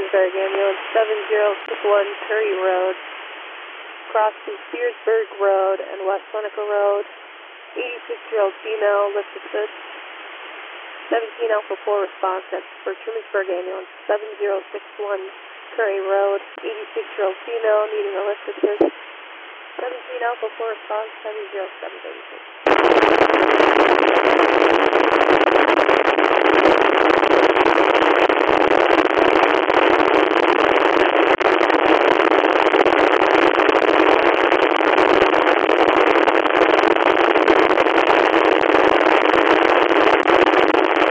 Trumansburg Ambulance 7061 Curry Road, crossing Searsburg Road and West Seneca Road. 86-year-old female, lift assist. 17 Alpha 4 response, that's for Trumansburg Ambulance 7061 Curry Road. 86-year-old female needing a lift assist. 17 Alpha 4 response, 70736.